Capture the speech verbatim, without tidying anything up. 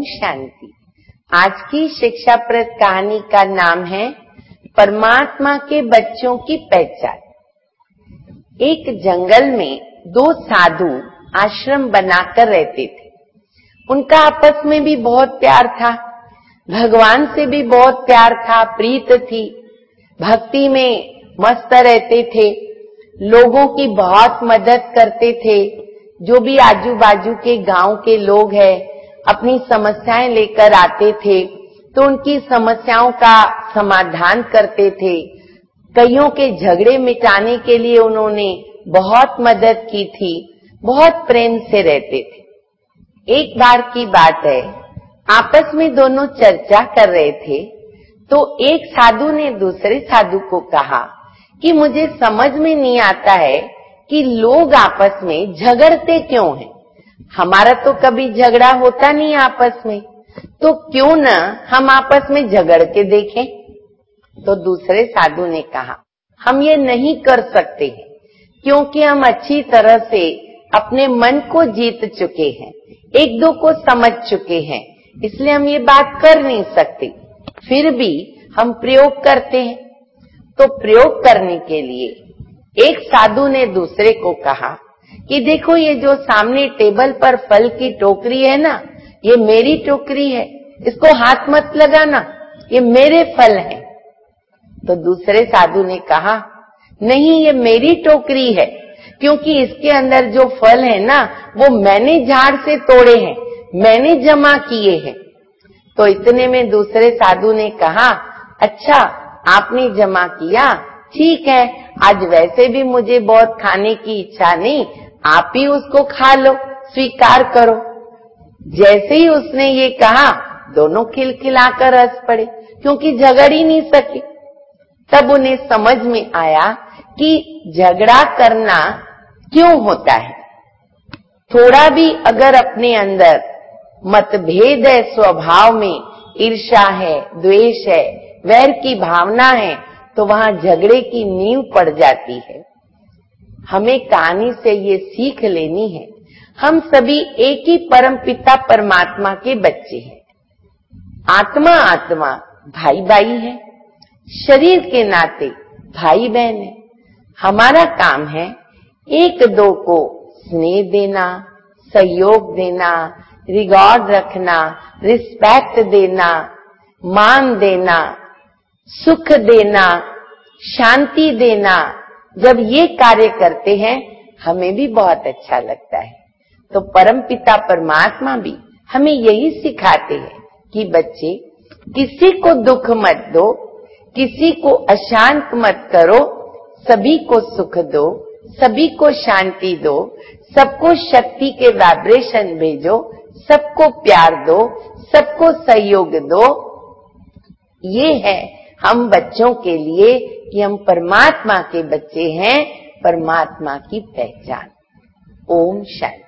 शांति। आज की शिक्षाप्रद कहानी का नाम है परमात्मा के बच्चों की पहचान। एक जंगल में दो साधु आश्रम बनाकर रहते थे। उनका आपस में भी बहुत प्यार था, भगवान से भी बहुत प्यार था, प्रीत थी, भक्ति में मस्त रहते थे, लोगों की बहुत मदद करते थे। जो भी आजू बाजू के गांव के लोग हैं अपनी समस्याएं लेकर आते थे तो उनकी समस्याओं का समाधान करते थे। कईयों के झगड़े मिटाने के लिए उन्होंने बहुत मदद की थी, बहुत प्रेम से रहते थे। एक बार की बात है, आपस में दोनों चर्चा कर रहे थे तो एक साधु ने दूसरे साधु को कहा कि मुझे समझ में नहीं आता है कि लोग आपस में झगड़ते क्यों हैं। हमारा तो कभी झगड़ा होता नहीं आपस में, तो क्यों न हम आपस में झगड़ के देखें। तो दूसरे साधु ने कहा, हम ये नहीं कर सकते क्योंकि हम अच्छी तरह से अपने मन को जीत चुके हैं, एक दो को समझ चुके हैं, इसलिए हम ये बात कर नहीं सकते। फिर भी हम प्रयोग करते हैं। तो प्रयोग करने के लिए एक साधु ने दूसरे को कहा कि देखो, ये जो सामने टेबल पर फल की टोकरी है ना, ये मेरी टोकरी है, इसको हाथ मत लगाना, ये मेरे फल हैं। तो दूसरे साधु ने कहा, नहीं, ये मेरी टोकरी है, क्योंकि इसके अंदर जो फल है ना वो मैंने झाड़ से तोड़े हैं, मैंने जमा किए हैं। तो इतने में दूसरे साधु ने कहा, अच्छा, आपने जमा किया, ठीक है, आज वैसे भी मुझे बहुत खाने की इच्छा नहीं, आप ही उसको खा लो, स्वीकार करो। जैसे ही उसने ये कहा, दोनों खिलखिलाकर हंस पड़े, क्योंकि झगड़ ही नहीं सके। तब उन्हें समझ में आया कि झगड़ा करना क्यों होता है। थोड़ा भी अगर अपने अंदर मतभेद है, स्वभाव में ईर्ष्या है, द्वेष है, वैर की भावना है, तो वहां झगड़े की नींव पड़ जाती है। हमें कहानी से ये सीख लेनी है, हम सभी एक ही परम पिता परमात्मा के बच्चे हैं। आत्मा आत्मा भाई भाई है, शरीर के नाते भाई बहन है। हमारा काम है एक दो को स्नेह देना, सहयोग देना, रिगार्ड रखना, रिस्पेक्ट देना, मान देना, सुख देना, शांति देना। जब ये कार्य करते हैं हमें भी बहुत अच्छा लगता है। तो परमपिता परमात्मा भी हमें यही सिखाते हैं कि बच्चे, किसी को दुख मत दो, किसी को अशांत मत करो, सभी को सुख दो, सभी को शांति दो, सबको शक्ति के वाइब्रेशन भेजो, सबको प्यार दो, सबको सहयोग दो। ये है हम बच्चों के लिए कि हम परमात्मा के बच्चे हैं, परमात्मा की पहचान। ओम शांति।